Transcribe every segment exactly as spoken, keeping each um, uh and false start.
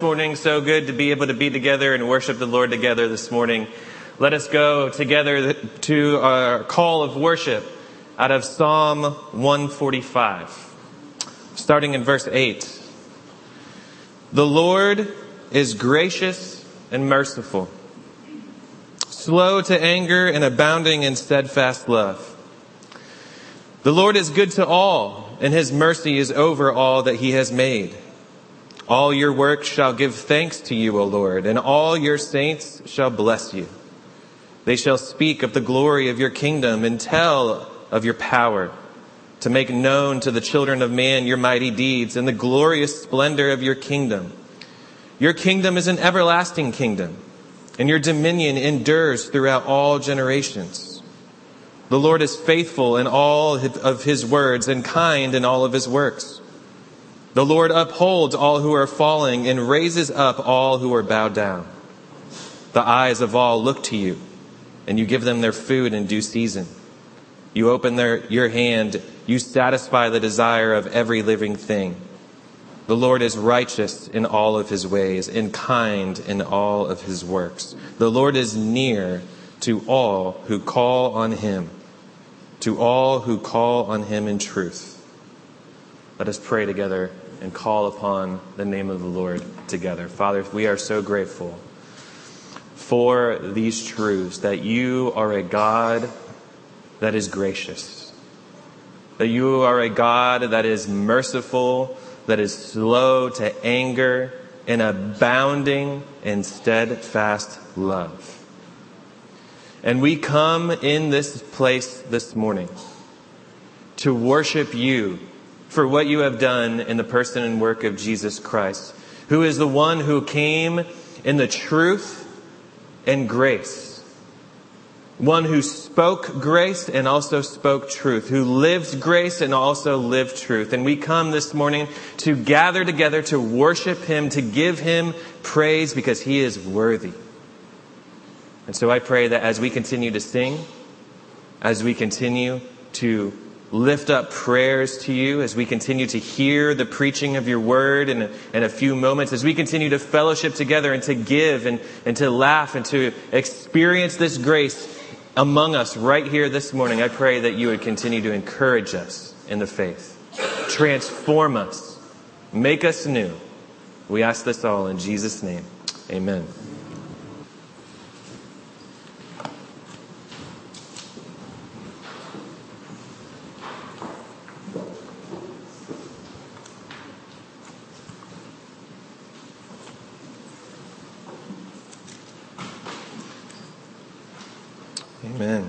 morning. So good to be able to be together and worship the Lord together this morning. Let us go together to our call of worship out of Psalm one forty-five, starting in verse eight. The Lord is gracious and merciful, slow to anger and abounding in steadfast love. The Lord is good to all, and his mercy is over all that he has made. All your works shall give thanks to you, O Lord, and all your saints shall bless you. They shall speak of the glory of your kingdom and tell of your power, to make known to the children of man your mighty deeds and the glorious splendor of your kingdom. Your kingdom is an everlasting kingdom, and your dominion endures throughout all generations. The Lord is faithful in all of his words and kind in all of his works. The Lord upholds all who are falling and raises up all who are bowed down. The eyes of all look to you, and you give them their food in due season. You open their, your hand, you satisfy the desire of every living thing. The Lord is righteous in all of his ways and kind in all of his works. The Lord is near to all who call on him, to all who call on him in truth. Let us pray together and call upon the name of the Lord together. Father, we are so grateful for these truths, that you are a God that is gracious, that you are a God that is merciful, that is slow to anger and abounding in steadfast love. And we come in this place this morning to worship you for what you have done in the person and work of Jesus Christ, who is the one who came in the truth and grace, one who spoke grace and also spoke truth, who lived grace and also lived truth. And we come this morning to gather together to worship him, to give him praise because he is worthy. And so I pray that as we continue to sing, as we continue to lift up prayers to you, as we continue to hear the preaching of your word in a, in a few moments, as we continue to fellowship together and to give and, and to laugh and to experience this grace among us right here this morning, I pray that you would continue to encourage us in the faith, transform us, make us new. We ask this all in Jesus' name. Amen. Amen.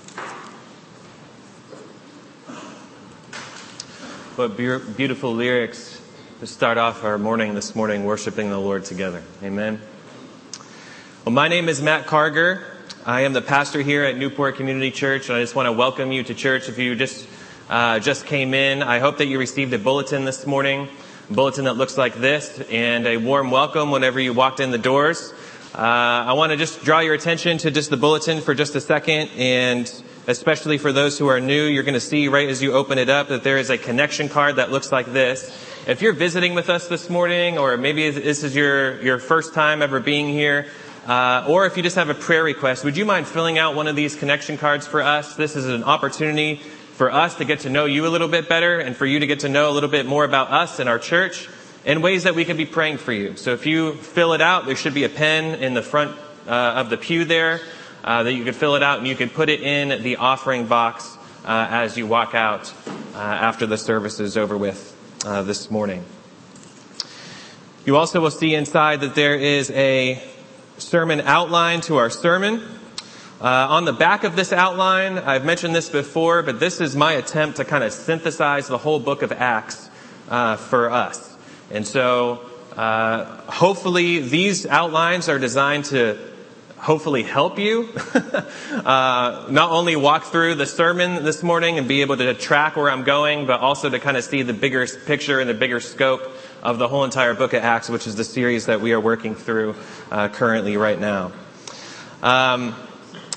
What be- beautiful lyrics to start off our morning this morning, worshiping the Lord together. Amen. Well, my name is Matt Carger. I am the pastor here at Newport Community Church, and I just want to welcome you to church. If you just uh, just came in, I hope that you received a bulletin this morning, a bulletin that looks like this, and a warm welcome whenever you walked in the doors. Uh, I want to just draw your attention to just the bulletin for just a second, and especially for those who are new, you're going to see right as you open it up that there is a connection card that looks like this. If you're visiting with us this morning, or maybe this is your, your first time ever being here, uh, or if you just have a prayer request, would you mind filling out one of these connection cards for us? This is an opportunity for us to get to know you a little bit better, and for you to get to know a little bit more about us and our church, and ways that we can be praying for you. So if you fill it out, there should be a pen in the front uh, of the pew there uh, that you could fill it out, and you can put it in the offering box uh, as you walk out uh, after the service is over with uh, this morning. You also will see inside that there is a sermon outline to our sermon. Uh, on the back of this outline, I've mentioned this before, but this is my attempt to kind of synthesize the whole book of Acts uh, for us. And so, uh, hopefully these outlines are designed to hopefully help you, uh, not only walk through the sermon this morning and be able to track where I'm going, but also to kind of see the bigger picture and the bigger scope of the whole entire book of Acts, which is the series that we are working through, uh, currently right now. Um,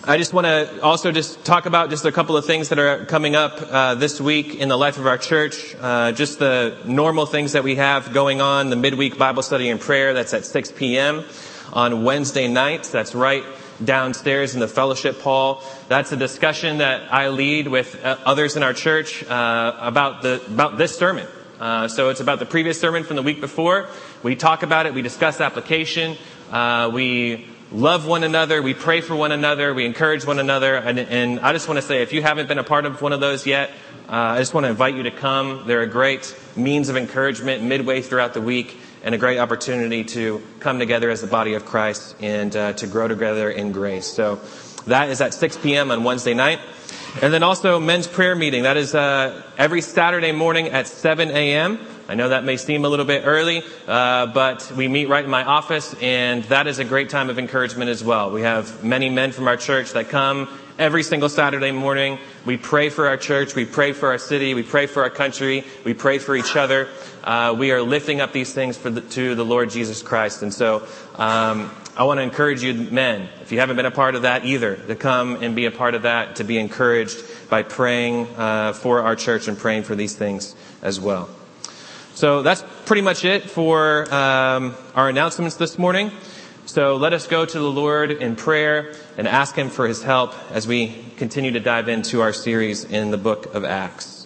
I just want to also just talk about just a couple of things that are coming up uh, this week in the life of our church. Uh, just the normal things that we have going on, the midweek Bible study and prayer. That's at six p.m. on Wednesday nights. That's right downstairs in the fellowship hall. That's a discussion that I lead with uh, others in our church uh, about the about this sermon. Uh, so it's about the previous sermon from the week before. We talk about it. We discuss application. Uh, we love one another. We pray for one another. We encourage one another. And, and I just want to say, if you haven't been a part of one of those yet, uh, I just want to invite you to come. They're a great means of encouragement midway throughout the week and a great opportunity to come together as the body of Christ and uh, to grow together in grace. So that is at six p.m. on Wednesday night. And then also men's prayer meeting. That is uh, every Saturday morning at seven a.m. I know that may seem a little bit early, uh, but we meet right in my office, and that is a great time of encouragement as well. We have many men from our church that come every single Saturday morning. We pray for our church. We pray for our city. We pray for our country. We pray for each other. Uh, we are lifting up these things for the, to the Lord Jesus Christ. And so um, I want to encourage you, men, if you haven't been a part of that either, to come and be a part of that, to be encouraged by praying uh, for our church and praying for these things as well. So that's pretty much it for um, our announcements this morning. So let us go to the Lord in prayer and ask Him for His help as we continue to dive into our series in the book of Acts.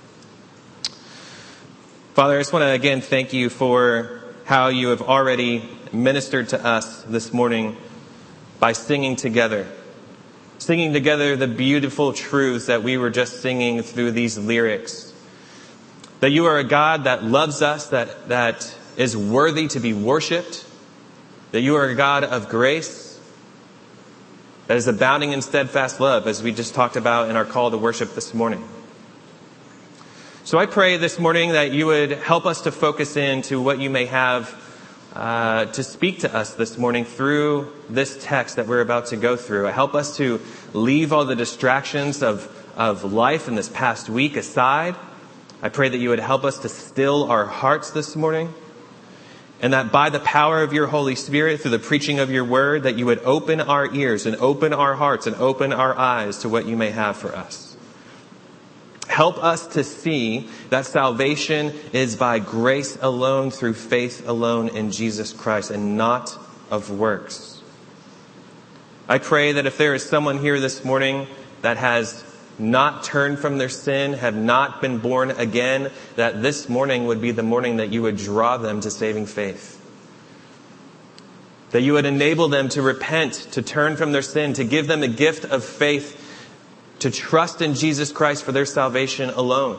Father, I just want to again thank you for how you have already ministered to us this morning by singing together. Singing together the beautiful truths that we were just singing through these lyrics. That you are a God that loves us, that, that is worthy to be worshipped. That you are a God of grace, that is abounding in steadfast love, as we just talked about in our call to worship this morning. So I pray this morning that you would help us to focus in to what you may have uh, to speak to us this morning through this text that we're about to go through. Help us to leave all the distractions of, of life in this past week aside. I pray that you would help us to still our hearts this morning, and that by the power of your Holy Spirit, through the preaching of your word, that you would open our ears and open our hearts and open our eyes to what you may have for us. Help us to see that salvation is by grace alone, through faith alone in Jesus Christ, and not of works. I pray that if there is someone here this morning that has not turned from their sin, have not been born again, that this morning would be the morning that you would draw them to saving faith. That you would enable them to repent, to turn from their sin, to give them the gift of faith, to trust in Jesus Christ for their salvation alone.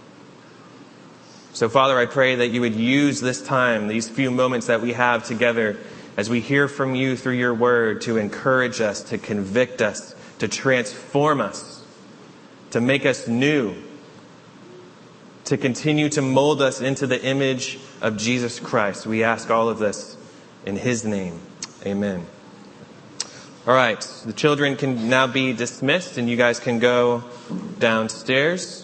So, Father, I pray that you would use this time, these few moments that we have together, as we hear from you through your word, to encourage us, to convict us, to transform us, to make us new, to continue to mold us into the image of Jesus Christ. We ask all of this in His name. Amen. All right, the children can now be dismissed, and you guys can go downstairs.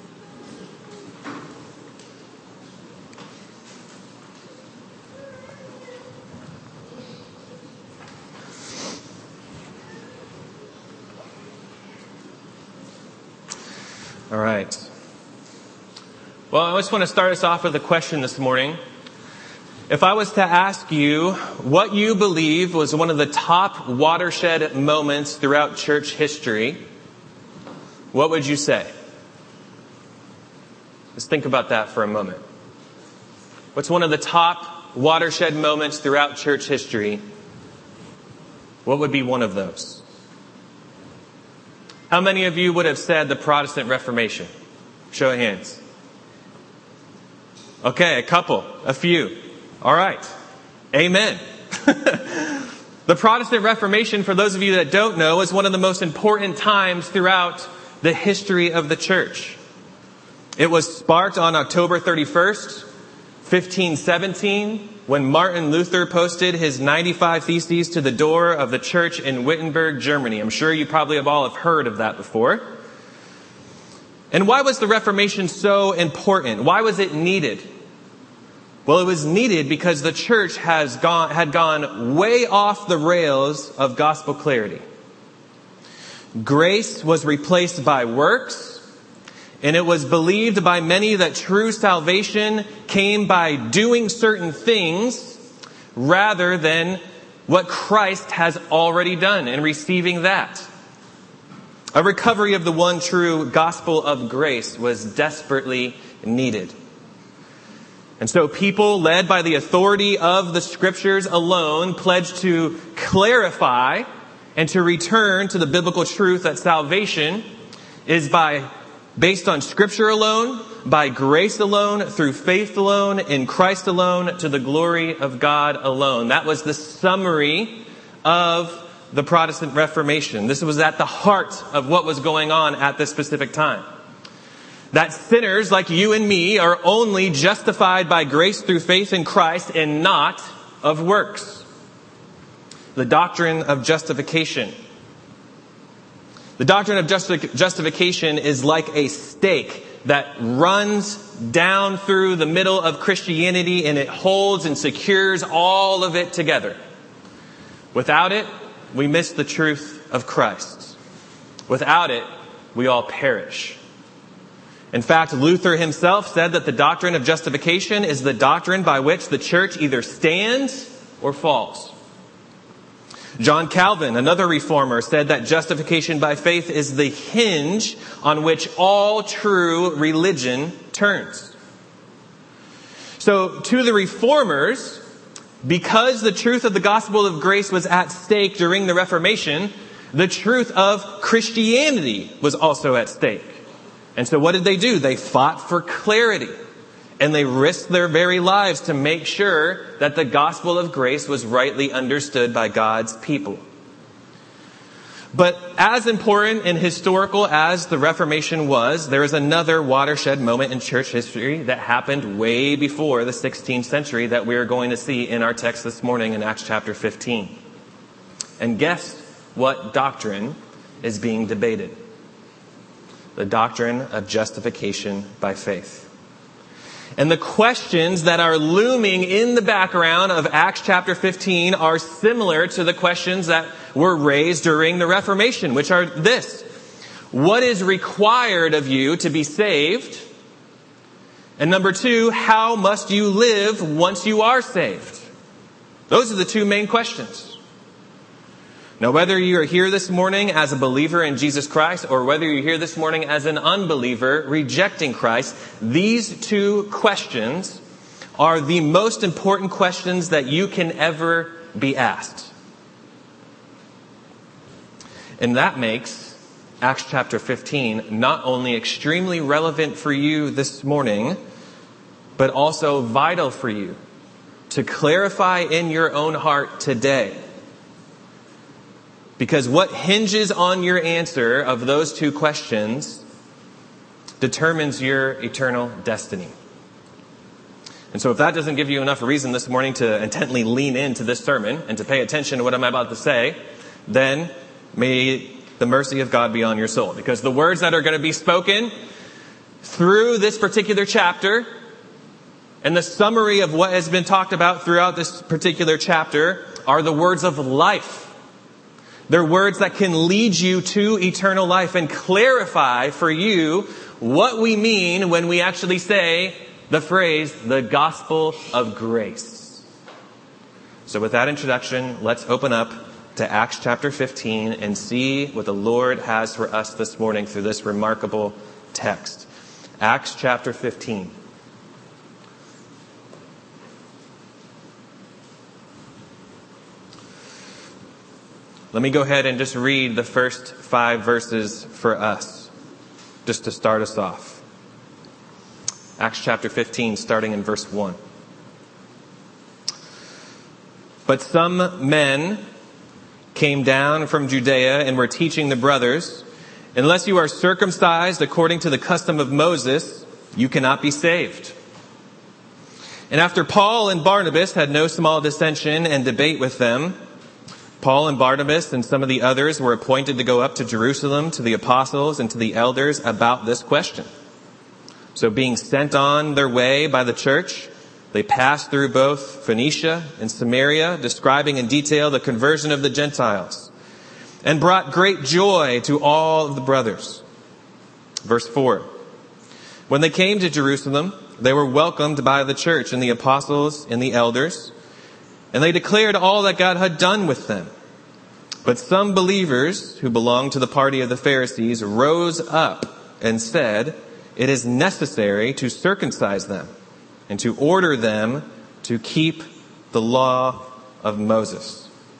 All right. Well, I just want to start us off with a question this morning. If I was to ask you what you believe was one of the top watershed moments throughout church history, what would you say? Just think about that for a moment. What's one of the top watershed moments throughout church history? What would be one of those? How many of you would have said the Protestant Reformation? Show of hands. Okay, a couple, a few. All right. Amen. The Protestant Reformation, for those of you that don't know, is one of the most important times throughout the history of the church. It was sparked on October thirty-first, fifteen seventeen, when Martin Luther posted his ninety-five Theses to the door of the church in Wittenberg, Germany. I'm sure you probably have all have heard of that before. And why was the Reformation so important? Why was it needed? Well, it was needed because the church has gone, had gone way off the rails of gospel clarity. grace was replaced by works, and it was believed by many that true salvation came by doing certain things rather than what Christ has already done and receiving that. A recovery of the one true gospel of grace was desperately needed. And so people, led by the authority of the Scriptures alone, pledged to clarify and to return to the biblical truth that salvation is by based on Scripture alone, by grace alone, through faith alone, in Christ alone, to the glory of God alone. That was the summary of the Protestant Reformation. This was at the heart of what was going on at this specific time. That sinners like you and me are only justified by grace through faith in Christ and not of works. The doctrine of justification. The doctrine of justi- justification is like a stake that runs down through the middle of Christianity, and it holds and secures all of it together. Without it, we miss the truth of Christ. Without it, we all perish. In fact, Luther himself said that the doctrine of justification is the doctrine by which the church either stands or falls. John Calvin, another reformer, said that justification by faith is the hinge on which all true religion turns. So, to the reformers, because the truth of the gospel of grace was at stake during the Reformation, the truth of Christianity was also at stake. And so what did they do? They fought for clarity. And they risked their very lives to make sure that the gospel of grace was rightly understood by God's people. But as important and historical as the Reformation was, there is another watershed moment in church history that happened way before the sixteenth century that we are going to see in our text this morning in Acts chapter fifteen. And guess what doctrine is being debated? The doctrine of justification by faith. And the questions that are looming in the background of Acts chapter fifteen are similar to the questions that were raised during the Reformation, which are this: what is required of you to be saved? And number two, how must you live once you are saved? Those are the two main questions. Now, whether you are here this morning as a believer in Jesus Christ or whether you're here this morning as an unbeliever rejecting Christ, these two questions are the most important questions that you can ever be asked. And that makes Acts chapter fifteen not only extremely relevant for you this morning, but also vital for you to clarify in your own heart today. Because what hinges on your answer of those two questions determines your eternal destiny. And so if that doesn't give you enough reason this morning to intently lean into this sermon and to pay attention to what I'm about to say, then may the mercy of God be on your soul. Because the words that are going to be spoken through this particular chapter and the summary of what has been talked about throughout this particular chapter are the words of life. They're words that can lead you to eternal life and clarify for you what we mean when we actually say the phrase, the gospel of grace. So with that introduction, let's open up to Acts chapter fifteen and see what the Lord has for us this morning through this remarkable text. Acts chapter fifteen. Let me go ahead and just read the first five verses for us, just to start us off. Acts chapter fifteen, starting in verse one. But some men came down from Judea and were teaching the brothers, unless you are circumcised according to the custom of Moses, you cannot be saved. And after Paul and Barnabas had no small dissension and debate with them, Paul and Barnabas and some of the others were appointed to go up to Jerusalem to the apostles and to the elders about this question. So being sent on their way by the church, they passed through both Phoenicia and Samaria, describing in detail the conversion of the Gentiles. and brought great joy to all of the brothers. Verse four. When they came to Jerusalem, they were welcomed by the church and the apostles and the elders, and they declared all that God had done with them. But some believers who belonged to the party of the Pharisees rose up and said, "It is necessary to circumcise them and to order them to keep the law of Moses."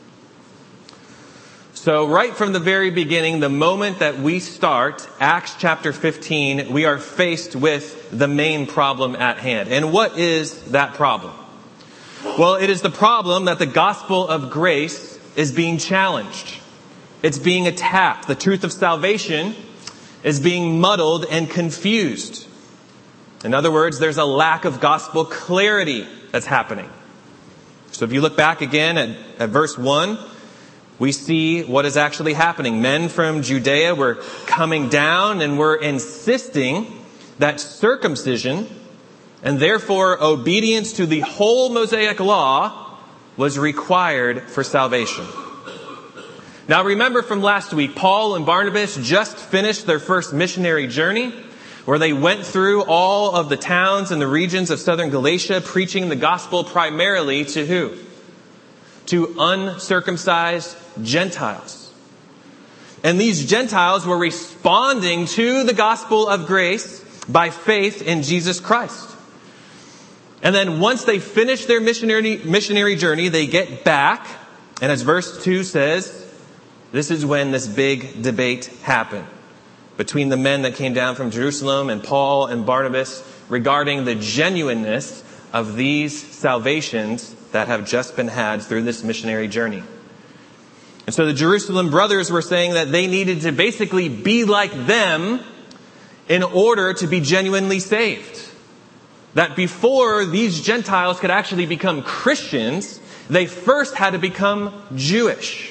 So right from the very beginning, the moment that we start Acts chapter fifteen, we are faced with the main problem at hand. And what is that problem? Well, it is the problem that the gospel of grace is being challenged. It's being attacked. The truth of salvation is being muddled and confused. In other words, there's a lack of gospel clarity that's happening. So if you look back again at, at verse one, we see what is actually happening. Men from Judea were coming down and were insisting that circumcision and therefore obedience to the whole Mosaic law was required for salvation. Now remember from last week, Paul and Barnabas just finished their first missionary journey where they went through all of the towns and the regions of southern Galatia preaching the gospel primarily to who? To uncircumcised Gentiles. And these Gentiles were responding to the gospel of grace by faith in Jesus Christ. And then once they finish their missionary, missionary journey, they get back. And as verse two says, this is when this big debate happened between the men that came down from Jerusalem and Paul and Barnabas regarding the genuineness of these salvations that have just been had through this missionary journey. And so the Jerusalem brothers were saying that they needed to basically be like them in order to be genuinely saved. That before these Gentiles could actually become Christians, they first had to become Jewish.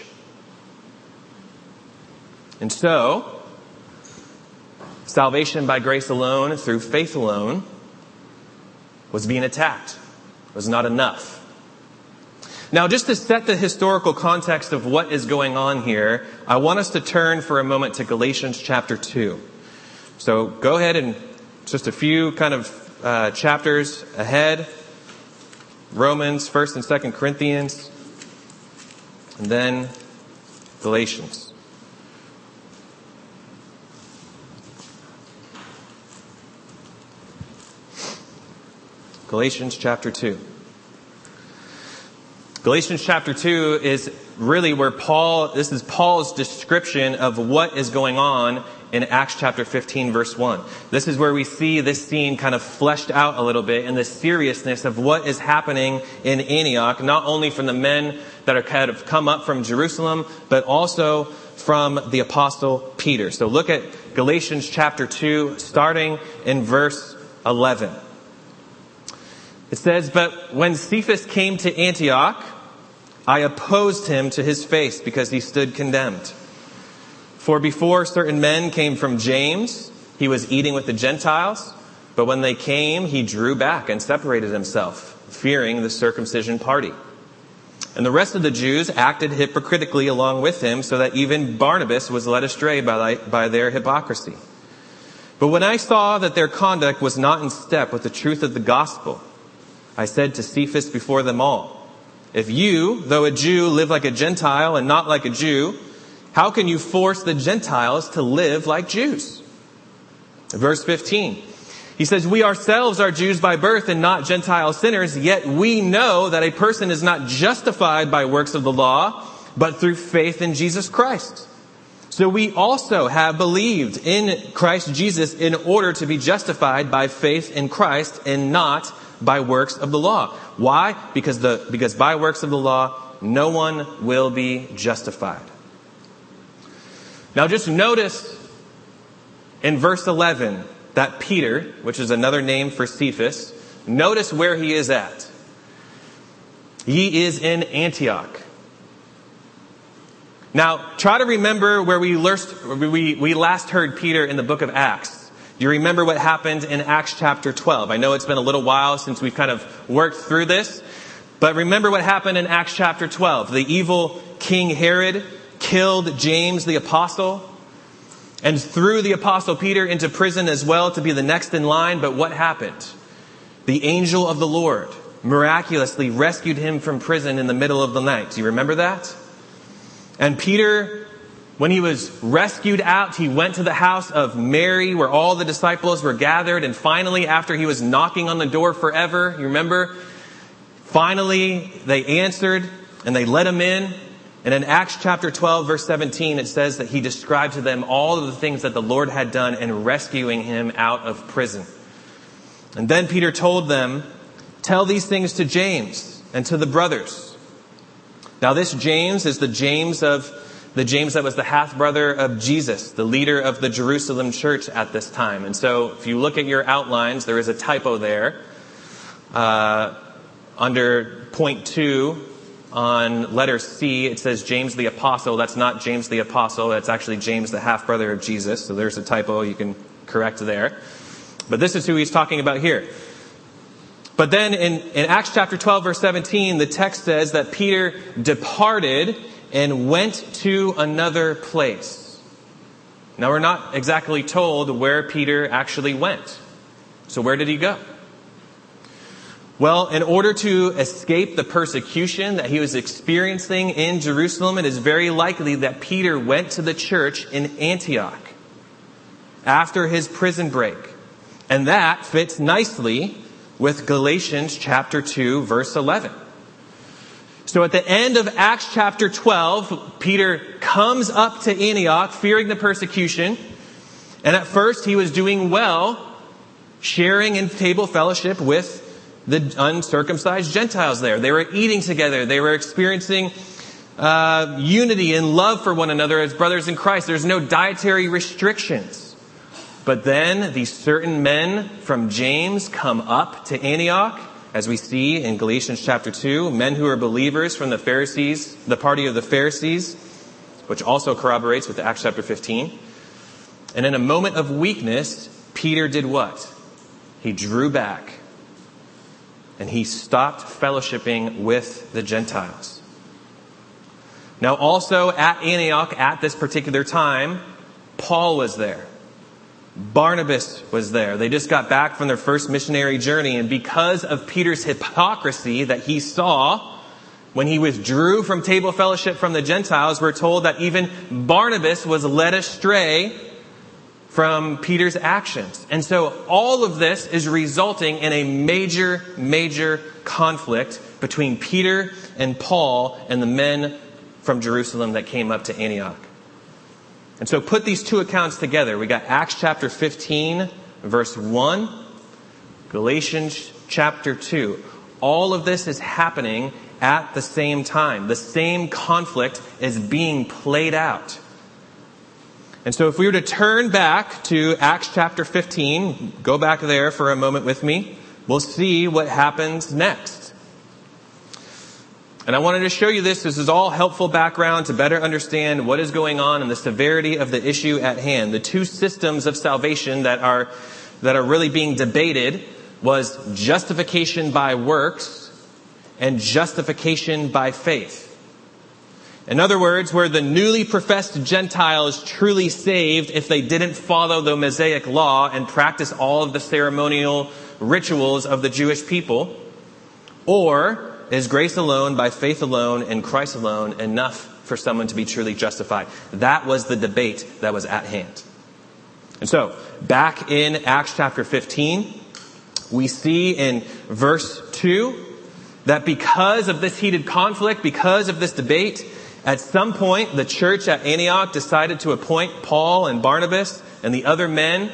And so, salvation by grace alone, through faith alone, was being attacked. It was not enough. Now, just to set the historical context of what is going on here, I want us to turn for a moment to Galatians chapter two. So go ahead and just a few kind of uh, chapters ahead. Romans, First and Second Corinthians, and then Galatians. Galatians chapter two. Galatians chapter two is really where Paul, this is Paul's description of what is going on in Acts chapter fifteen verse one. This is where we see this scene kind of fleshed out a little bit and the seriousness of what is happening in Antioch, not only from the men that are kind of come up from Jerusalem, but also from the apostle Peter. So look at Galatians chapter two, starting in verse eleven. It says, "But when Cephas came to Antioch, I opposed him to his face because he stood condemned. For before certain men came from James, he was eating with the Gentiles. But when they came, he drew back and separated himself, fearing the circumcision party. And the rest of the Jews acted hypocritically along with him, so that even Barnabas was led astray by, by their hypocrisy. But when I saw that their conduct was not in step with the truth of the gospel, I said to Cephas before them all, 'If you, though a Jew, live like a Gentile and not like a Jew, how can you force the Gentiles to live like Jews?' Verse fifteen, he says, 'We ourselves are Jews by birth and not Gentile sinners, yet we know that a person is not justified by works of the law, but through faith in Jesus Christ. So we also have believed in Christ Jesus in order to be justified by faith in Christ and not by works of the law.' Why? Because the because by works of the law, no one will be justified." Now just notice in verse eleven that Peter, which is another name for Cephas, notice where he is at. He is in Antioch. Now, try to remember where we last, we, we last heard Peter in the book of Acts. Do you remember what happened in Acts chapter twelve? I know it's been a little while since we've kind of worked through this, but remember what happened in Acts chapter twelve. The evil King Herod killed James the apostle, and threw the apostle Peter into prison as well to be the next in line. But what happened? The angel of the Lord miraculously rescued him from prison in the middle of the night. Do you remember that? And Peter, when he was rescued out, he went to the house of Mary where all the disciples were gathered. And finally, after he was knocking on the door forever, you remember, finally they answered and they let him in. And in Acts chapter twelve, verse seventeen, it says that he described to them all of the things that the Lord had done in rescuing him out of prison. And then Peter told them, tell these things to James and to the brothers. Now this James is the James of the James that was the half-brother of Jesus, the leader of the Jerusalem church at this time. And so if you look at your outlines, there is a typo there. Uh, under point two, on letter C, it says James the Apostle. That's not James the Apostle. That's actually James, the half-brother of Jesus. So there's a typo you can correct there. But this is who he's talking about here. But then in, in Acts chapter twelve, verse seventeen, the text says that Peter departed and went to another place. Now we're not exactly told where Peter actually went. So where did he go? Well, in order to escape the persecution that he was experiencing in Jerusalem, it is very likely that Peter went to the church in Antioch after his prison break. And that fits nicely with Galatians chapter two, verse eleven. So at the end of Acts chapter twelve, Peter comes up to Antioch fearing the persecution. And at first he was doing well, sharing in table fellowship with the uncircumcised Gentiles there. They were eating together. They were experiencing uh, unity and love for one another as brothers in Christ. There's no dietary restrictions. But then these certain men from James come up to Antioch, as we see in Galatians chapter two, men who are believers from the Pharisees, the party of the Pharisees, which also corroborates with Acts chapter fifteen. And in a moment of weakness, Peter did what? He drew back. And he stopped fellowshipping with the Gentiles. Now also at Antioch at this particular time, Paul was there. Barnabas was there. They just got back from their first missionary journey. And because of Peter's hypocrisy that he saw when he withdrew from table fellowship from the Gentiles, we're told that even Barnabas was led astray from Peter's actions. And so all of this is resulting in a major, major conflict between Peter and Paul and the men from Jerusalem that came up to Antioch. And so put these two accounts together. We got Acts chapter fifteen, verse one, Galatians chapter two. All of this is happening at the same time. The same conflict is being played out. And so if we were to turn back to Acts chapter fifteen, go back there for a moment with me, we'll see what happens next. And I wanted to show you this. This is all helpful background to better understand what is going on and the severity of the issue at hand. The two systems of salvation that are, that are really being debated was justification by works and justification by faith. In other words, were the newly professed Gentiles truly saved if they didn't follow the Mosaic law and practice all of the ceremonial rituals of the Jewish people? Or is grace alone, by faith alone, in Christ alone enough for someone to be truly justified? That was the debate that was at hand. And so, back in Acts chapter fifteen, we see in verse two that because of this heated conflict, because of this debate, at some point, the church at Antioch decided to appoint Paul and Barnabas and the other men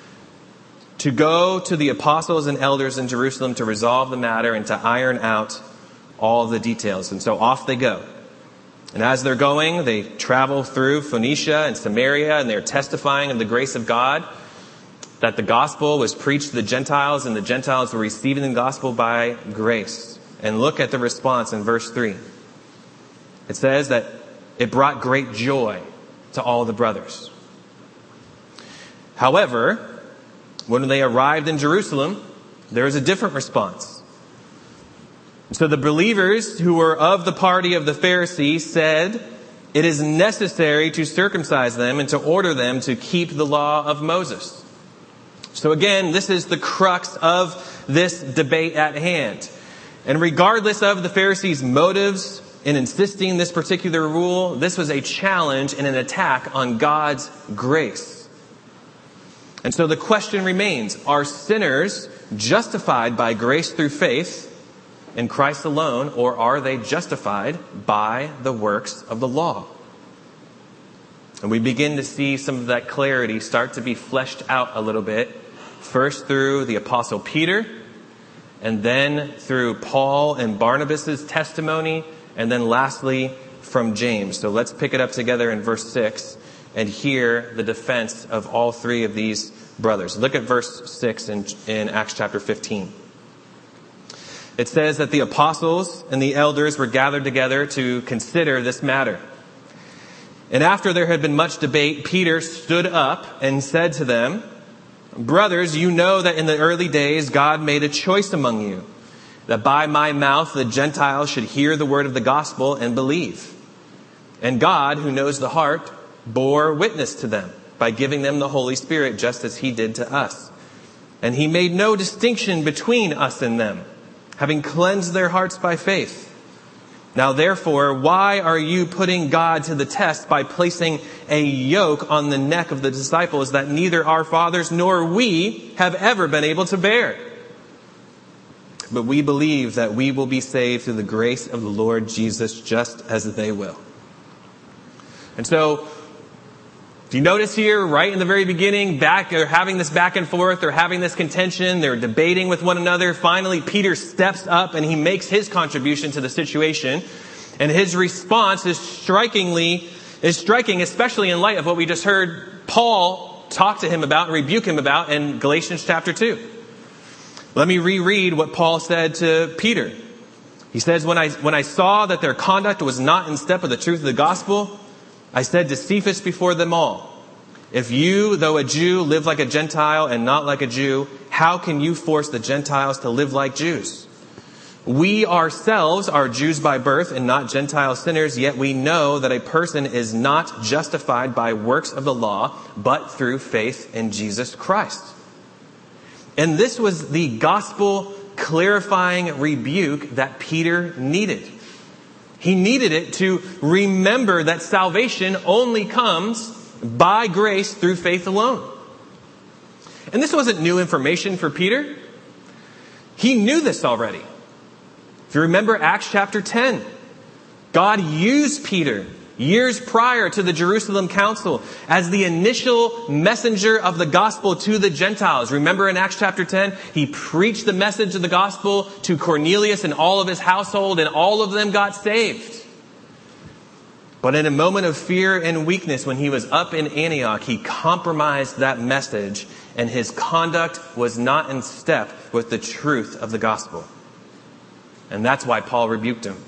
to go to the apostles and elders in Jerusalem to resolve the matter and to iron out all the details. And so off they go. And as they're going, they travel through Phoenicia and Samaria, and they're testifying of the grace of God, that the gospel was preached to the Gentiles, and the Gentiles were receiving the gospel by grace. And look at the response in verse three. It says that it brought great joy to all the brothers. However, when they arrived in Jerusalem, there was a different response. So the believers who were of the party of the Pharisees said it is necessary to circumcise them and to order them to keep the law of Moses. So again, this is the crux of this debate at hand. And regardless of the Pharisees' motives in insisting this particular rule, this was a challenge and an attack on God's grace. And so the question remains, are sinners justified by grace through faith in Christ alone, or are they justified by the works of the law? And we begin to see some of that clarity start to be fleshed out a little bit, first through the Apostle Peter, and then through Paul and Barnabas' testimony, and then lastly from James. So let's pick it up together in verse six and hear the defense of all three of these brothers. Look at verse six in, in Acts chapter fifteen. It says that the apostles and the elders were gathered together to consider this matter. And after there had been much debate, Peter stood up and said to them, "Brothers, you know that in the early days God made a choice among you, that by my mouth the Gentiles should hear the word of the gospel and believe. And God, who knows the heart, bore witness to them by giving them the Holy Spirit just as he did to us. And he made no distinction between us and them, having cleansed their hearts by faith. Now therefore, why are you putting God to the test by placing a yoke on the neck of the disciples that neither our fathers nor we have ever been able to bear? But we believe that we will be saved through the grace of the Lord Jesus, just as they will." And so, if you notice here, right in the very beginning, back, they're having this back and forth, they're having this contention, they're debating with one another. Finally, Peter steps up and he makes his contribution to the situation. And his response is strikingly, is striking, especially in light of what we just heard Paul talk to him about and rebuke him about in Galatians chapter two. Let me reread what Paul said to Peter. He says, when I, when I saw that their conduct was not in step with the truth of the gospel, I said to Cephas before them all, "If you, though a Jew, live like a Gentile and not like a Jew, how can you force the Gentiles to live like Jews? We ourselves are Jews by birth and not Gentile sinners, yet we know that a person is not justified by works of the law, but through faith in Jesus Christ." And this was the gospel clarifying rebuke that Peter needed. He needed it to remember that salvation only comes by grace through faith alone. And this wasn't new information for Peter. He knew this already. If you remember Acts chapter ten, God used Peter years prior to the Jerusalem Council as the initial messenger of the gospel to the Gentiles. Remember in Acts chapter ten, he preached the message of the gospel to Cornelius and all of his household, and all of them got saved. But in a moment of fear and weakness, when he was up in Antioch, he compromised that message, and his conduct was not in step with the truth of the gospel. And that's why Paul rebuked him.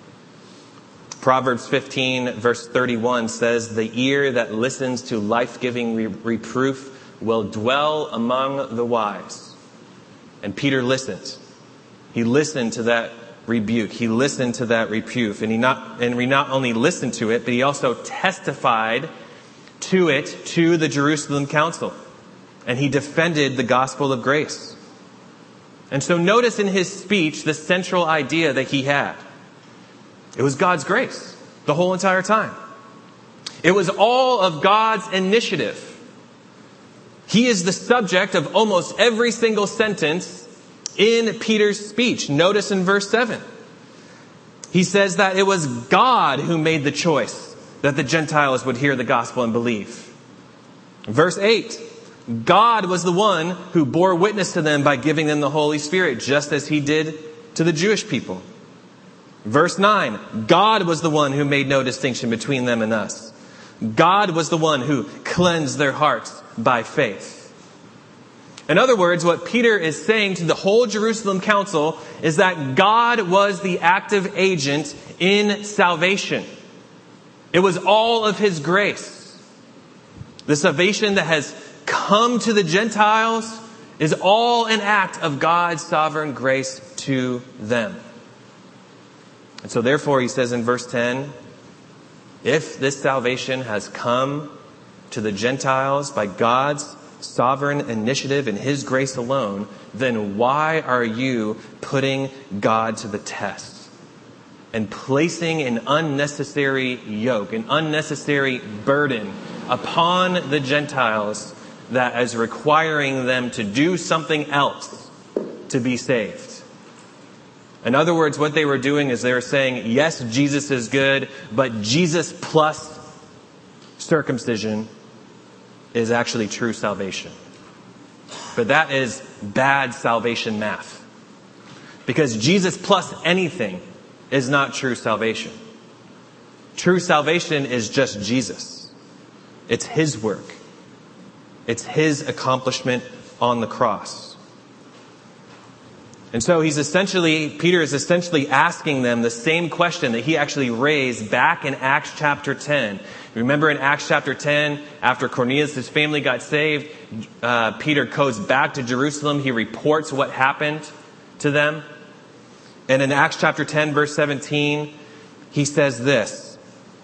Proverbs fifteen verse thirty-one says, "The ear that listens to life-giving re- reproof will dwell among the wise." And Peter listened. He listened to that rebuke. He listened to that reproof. And he not, and we not only listened to it, but he also testified to it to the Jerusalem Council. And he defended the gospel of grace. And so notice in his speech the central idea that he had. It was God's grace the whole entire time. It was all of God's initiative. He is the subject of almost every single sentence in Peter's speech. Notice in verse seven. He says that it was God who made the choice that the Gentiles would hear the gospel and believe. Verse eight. God was the one who bore witness to them by giving them the Holy Spirit, just as he did to the Jewish people. Verse nine, God was the one who made no distinction between them and us. God was the one who cleansed their hearts by faith. In other words, what Peter is saying to the whole Jerusalem Council is that God was the active agent in salvation. It was all of his grace. The salvation that has come to the Gentiles is all an act of God's sovereign grace to them. And so therefore, he says in verse ten, If this salvation has come to the Gentiles by God's sovereign initiative and his grace alone, then why are you putting God to the test and placing an unnecessary yoke, an unnecessary burden upon the Gentiles that is requiring them to do something else to be saved? In other words, what they were doing is they were saying, yes, Jesus is good, but Jesus plus circumcision is actually true salvation. But that is bad salvation math. Because Jesus plus anything is not true salvation. True salvation is just Jesus. It's his work. It's his accomplishment on the cross. And so he's essentially, Peter is essentially asking them the same question that he actually raised back in Acts chapter ten. Remember in Acts chapter ten, after Cornelius' family got saved, uh, Peter goes back to Jerusalem. He reports what happened to them. And in Acts chapter ten, verse seventeen, he says this: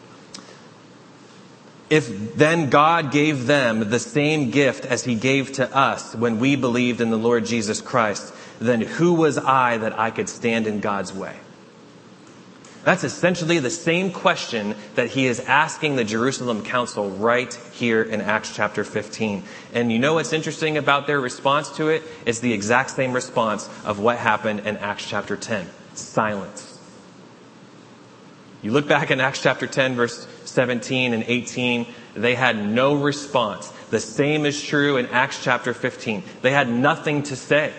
if then God gave them the same gift as he gave to us when we believed in the Lord Jesus Christ, then who was I that I could stand in God's way? That's essentially the same question that he is asking the Jerusalem council right here in Acts chapter fifteen. And you know what's interesting about their response to it? It's the exact same response of what happened in Acts chapter ten. Silence. You look back in Acts chapter ten, verse seventeen and eighteen, they had no response. The same is true in Acts chapter fifteen. They had nothing to say.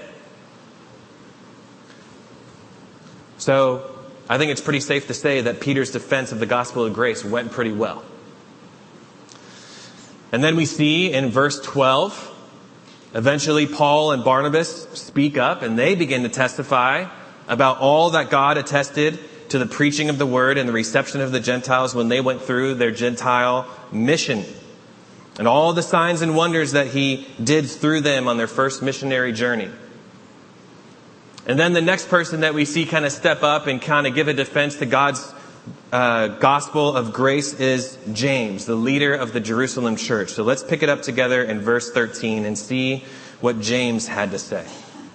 So, I think it's pretty safe to say that Peter's defense of the gospel of grace went pretty well. And then we see in verse twelve, eventually Paul and Barnabas speak up and they begin to testify about all that God attested to the preaching of the word and the reception of the Gentiles when they went through their Gentile mission. And all the signs and wonders that he did through them on their first missionary journey. And then the next person that we see kind of step up and kind of give a defense to God's uh, gospel of grace is James, the leader of the Jerusalem church. So let's pick it up together in verse thirteen and see what James had to say.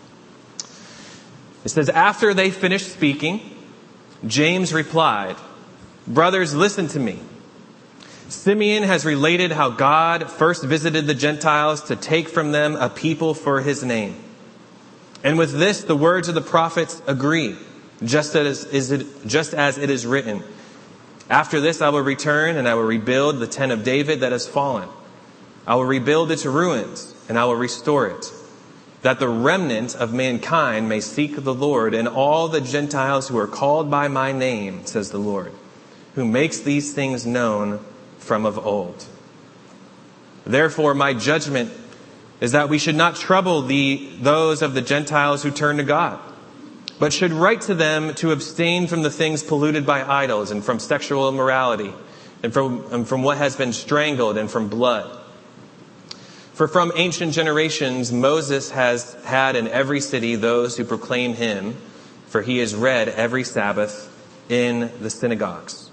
It says, after they finished speaking, James replied, brothers, listen to me. Simeon has related how God first visited the Gentiles to take from them a people for his name. And with this, the words of the prophets agree, just as, is it, just as it is written. After this, I will return and I will rebuild the tent of David that has fallen. I will rebuild its ruins and I will restore it, that the remnant of mankind may seek the Lord, and all the Gentiles who are called by my name, says the Lord, who makes these things known from of old. Therefore, my judgment is that we should not trouble the those of the Gentiles who turn to God, but should write to them to abstain from the things polluted by idols, and from sexual immorality, and from, and from what has been strangled, and from blood. For from ancient generations Moses has had in every city those who proclaim him, for he is read every Sabbath in the synagogues.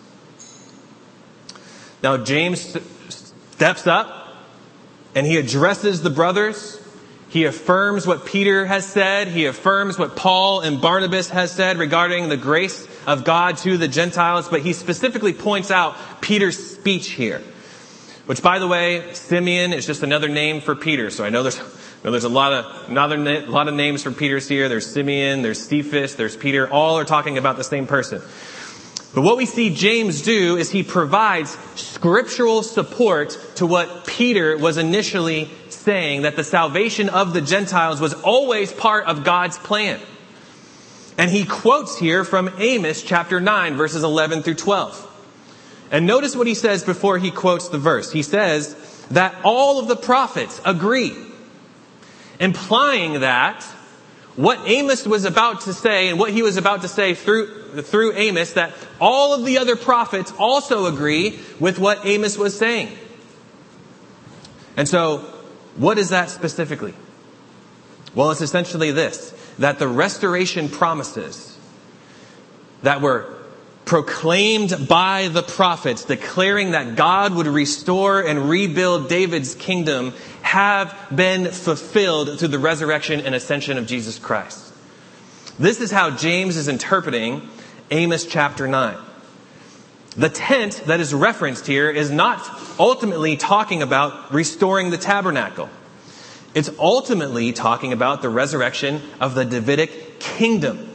Now James steps up and he addresses the brothers. He affirms what Peter has said. He affirms what Paul and Barnabas has said regarding the grace of God to the Gentiles. But he specifically points out Peter's speech here. Which, by the way, Simeon is just another name for Peter. So I know there's, I know there's a lot of another a lot of names for Peter's here. There's Simeon, there's Cephas, there's Peter. All are talking about the same person. But what we see James do is he provides scriptural support to what Peter was initially saying, that the salvation of the Gentiles was always part of God's plan. And he quotes here from Amos chapter nine, verses eleven through twelve. And notice what he says before he quotes the verse. He says that all of the prophets agree, implying that what Amos was about to say and what he was about to say through, through Amos, that all of the other prophets also agree with what Amos was saying. And so, what is that specifically? Well, it's essentially this, that the restoration promises that were proclaimed by the prophets, declaring that God would restore and rebuild David's kingdom, have been fulfilled through the resurrection and ascension of Jesus Christ. This is how James is interpreting Amos chapter nine. The tent that is referenced here is not ultimately talking about restoring the tabernacle. It's ultimately talking about the resurrection of the Davidic kingdom.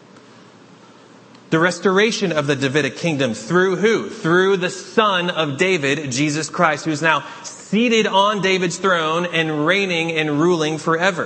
The restoration of the Davidic kingdom through who? Through the Son of David, Jesus Christ, who's now seated on David's throne and reigning and ruling forever.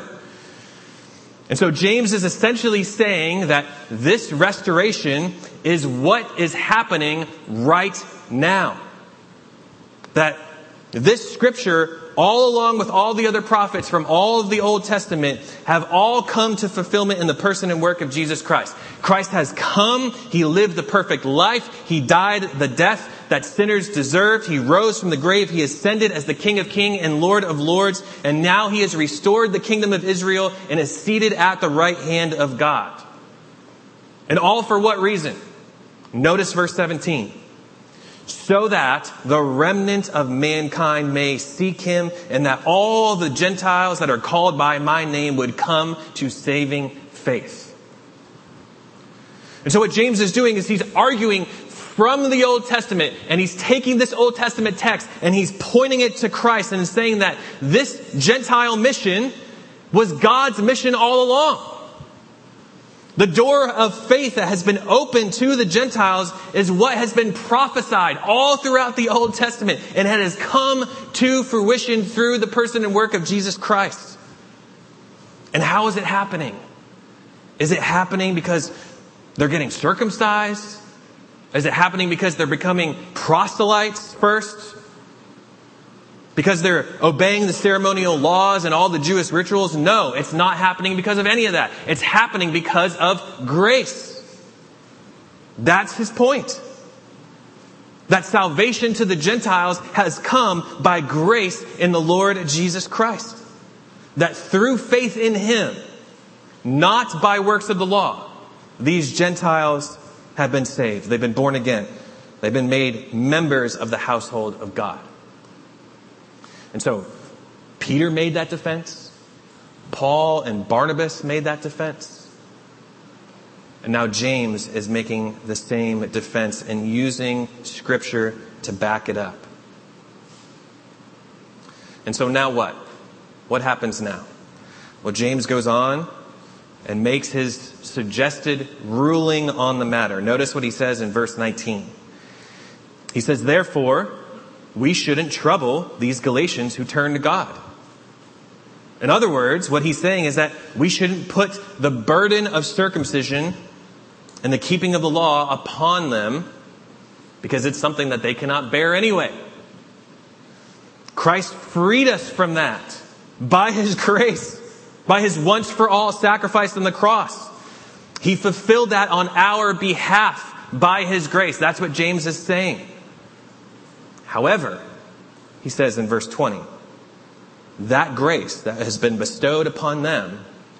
And so James is essentially saying that this restoration is what is happening right now. That this scripture, all along with all the other prophets from all of the Old Testament, have all come to fulfillment in the person and work of Jesus Christ. Christ has come. He lived the perfect life. He died the death that sinners deserved. He rose from the grave. He ascended as the King of Kings and Lord of Lords. And now he has restored the kingdom of Israel and is seated at the right hand of God. And all for what reason? Notice verse seventeen. So that the remnant of mankind may seek him, and that all the Gentiles that are called by my name would come to saving faith. And so what James is doing is he's arguing from the Old Testament, and he's taking this Old Testament text and he's pointing it to Christ and saying that this Gentile mission was God's mission all along. The door of faith that has been opened to the Gentiles is what has been prophesied all throughout the Old Testament, and it has come to fruition through the person and work of Jesus Christ. And how is it happening? Is it happening because they're getting circumcised? Is it happening because they're becoming proselytes first? Because they're obeying the ceremonial laws and all the Jewish rituals? No, it's not happening because of any of that. It's happening because of grace. That's his point. That salvation to the Gentiles has come by grace in the Lord Jesus Christ. That through faith in him, not by works of the law, these Gentiles have been saved. They've been born again. They've been made members of the household of God. And so, Peter made that defense. Paul and Barnabas made that defense. And now James is making the same defense and using Scripture to back it up. And so now what? What happens now? Well, James goes on and makes his suggested ruling on the matter. Notice what he says in verse nineteen. He says, therefore, we shouldn't trouble these Galatians who turn to God. In other words, what he's saying is that we shouldn't put the burden of circumcision and the keeping of the law upon them because it's something that they cannot bear anyway. Christ freed us from that by his grace, by his once for all sacrifice on the cross. He fulfilled that on our behalf by his grace. That's what James is saying. However, he says in verse twenty, that grace that has been bestowed upon them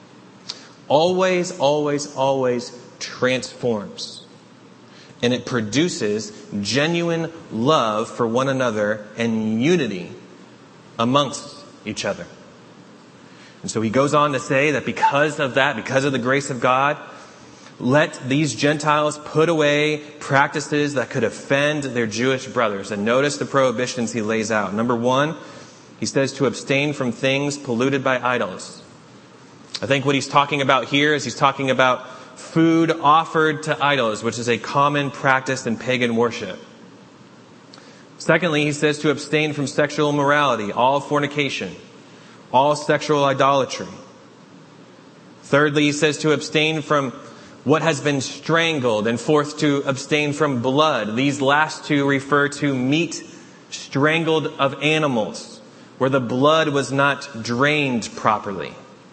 always, always, always transforms. And it produces genuine love for one another and unity amongst each other. And so he goes on to say that because of that, because of the grace of God, let these Gentiles put away practices that could offend their Jewish brothers. And notice the prohibitions he lays out. Number one, he says to abstain from things polluted by idols. I think what he's talking about here is he's talking about food offered to idols, which is a common practice in pagan worship. Secondly, he says to abstain from sexual immorality, all fornication, all sexual idolatry. Thirdly, he says to abstain from what has been strangled, and fourth, to abstain from blood. These last two refer to meat strangled of animals, where the blood was not drained properly.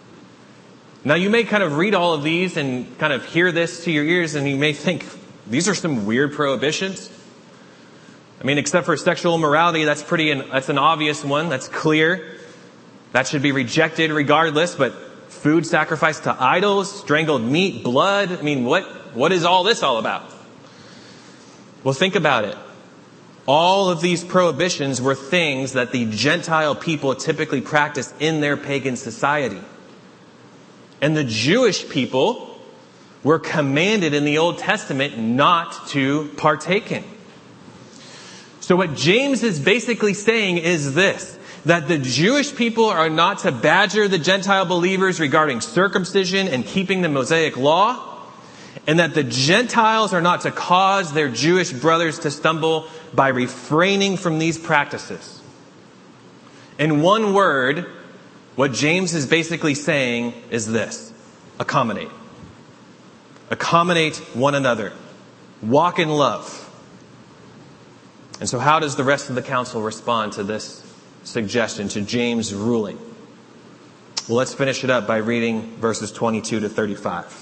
Now you may kind of read all of these and kind of hear this to your ears, and you may think, these are some weird prohibitions. I mean, except for sexual immorality, that's pretty, that's an obvious one, that's clear. That should be rejected regardless, but food sacrificed to idols, strangled meat, blood. I mean, what, what is all this all about? Well, think about it. All of these prohibitions were things that the Gentile people typically practiced in their pagan society. And the Jewish people were commanded in the Old Testament not to partake in. So what James is basically saying is this, that the Jewish people are not to badger the Gentile believers regarding circumcision and keeping the Mosaic law, and that the Gentiles are not to cause their Jewish brothers to stumble by refraining from these practices. In one word, what James is basically saying is this: accommodate. Accommodate one another. Walk in love. And so how does the rest of the council respond to this suggestion, to James' ruling? Well, let's finish it up by reading verses twenty-two to thirty-five.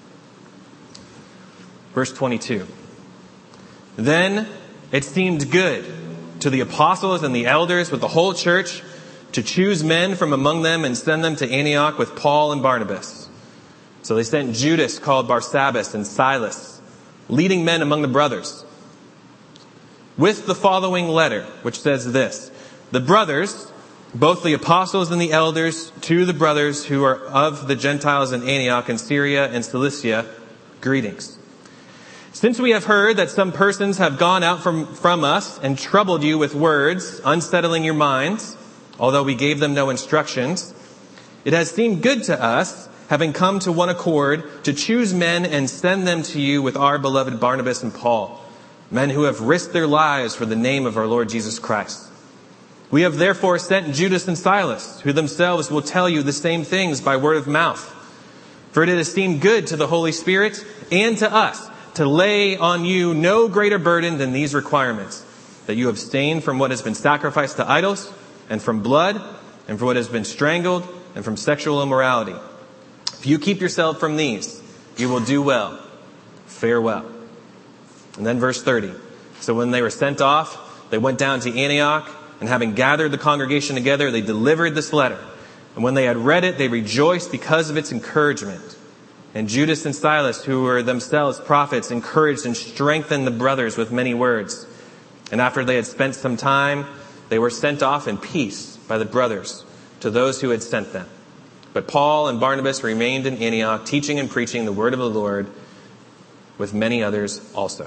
Verse twenty-two. Then it seemed good to the apostles and the elders with the whole church to choose men from among them and send them to Antioch with Paul and Barnabas. So they sent Judas, called Barsabbas, and Silas, leading men among the brothers, with the following letter, which says this: the brothers, both the apostles and the elders, to the brothers who are of the Gentiles in Antioch and Syria and Cilicia, greetings. Since we have heard that some persons have gone out from, from us and troubled you with words, unsettling your minds, although we gave them no instructions, it has seemed good to us, having come to one accord, to choose men and send them to you with our beloved Barnabas and Paul, men who have risked their lives for the name of our Lord Jesus Christ. We have therefore sent Judas and Silas, who themselves will tell you the same things by word of mouth. For it has seemed good to the Holy Spirit and to us to lay on you no greater burden than these requirements: that you abstain from what has been sacrificed to idols, and from blood, and from what has been strangled, and from sexual immorality. If you keep yourself from these, you will do well. Farewell. And then verse thirty. So when they were sent off, they went down to Antioch, and having gathered the congregation together, they delivered this letter. And when they had read it, they rejoiced because of its encouragement. And Judas and Silas, who were themselves prophets, encouraged and strengthened the brothers with many words. And after they had spent some time, they were sent off in peace by the brothers to those who had sent them. But Paul and Barnabas remained in Antioch, teaching and preaching the word of the Lord with many others also.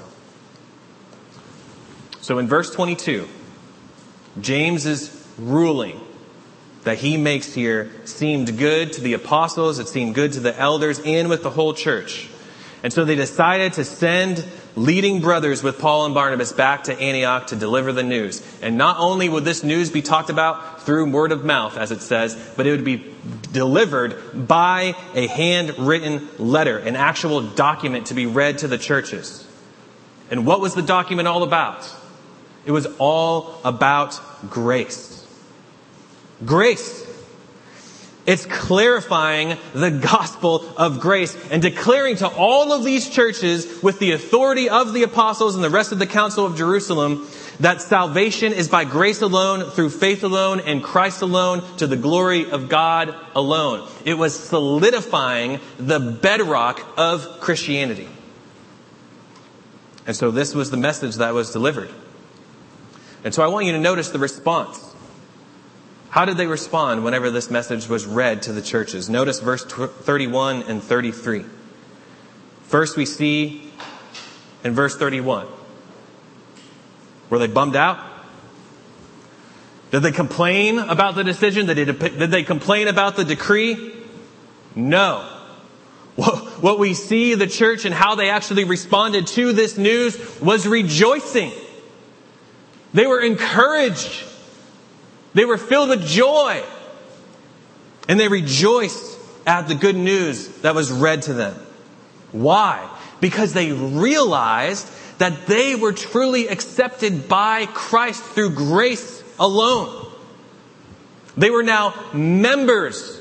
So in verse twenty-two, James's ruling that he makes here seemed good to the apostles, it seemed good to the elders, and with the whole church. And so they decided to send leading brothers with Paul and Barnabas back to Antioch to deliver the news. And not only would this news be talked about through word of mouth, as it says, but it would be delivered by a handwritten letter, an actual document to be read to the churches. And what was the document all about? It was all about grace. Grace. It's clarifying the gospel of grace and declaring to all of these churches with the authority of the apostles and the rest of the council of Jerusalem that salvation is by grace alone, through faith alone, and Christ alone, to the glory of God alone. It was solidifying the bedrock of Christianity. And so this was the message that was delivered. And so I want you to notice the response. How did they respond whenever this message was read to the churches? Notice verse thirty-one and thirty-three. First we see in verse thirty-one. Were they bummed out? Did they complain about the decision? Did they complain about the decree? No. What we see the church and how they actually responded to this news was rejoicing. They were encouraged. They were filled with joy. And they rejoiced at the good news that was read to them. Why? Because they realized that they were truly accepted by Christ through grace alone. They were now members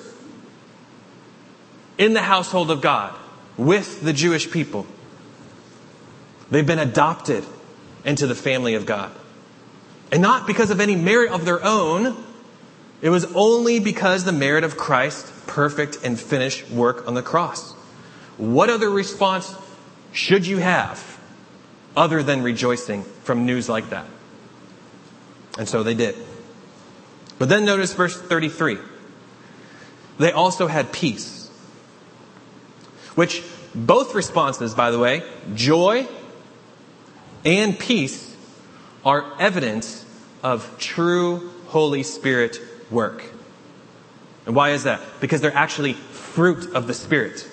in the household of God with the Jewish people. They've been adopted into the family of God. And not because of any merit of their own. It was only because the merit of Christ's perfect and finished work on the cross. What other response should you have other than rejoicing from news like that. And so they did. But then notice verse thirty-three. They also had peace. Which both responses, by the way, joy and peace, are evidence of true Holy Spirit work. And why is that? Because they're actually fruit of the Spirit.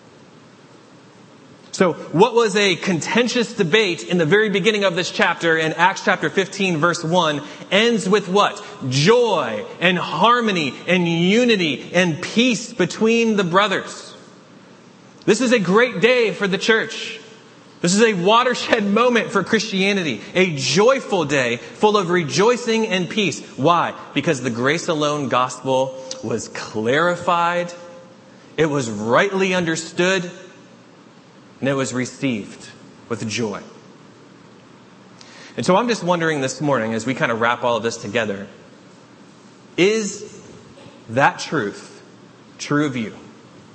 So what was a contentious debate in the very beginning of this chapter in Acts chapter fifteen verse one ends with what? Joy and harmony and unity and peace between the brothers. This is a great day for the church. This is a watershed moment for Christianity. A joyful day full of rejoicing and peace. Why? Because the grace alone gospel was clarified. It was rightly understood. And it was received with joy. And so I'm just wondering this morning, as we kind of wrap all of this together, is that truth true of you?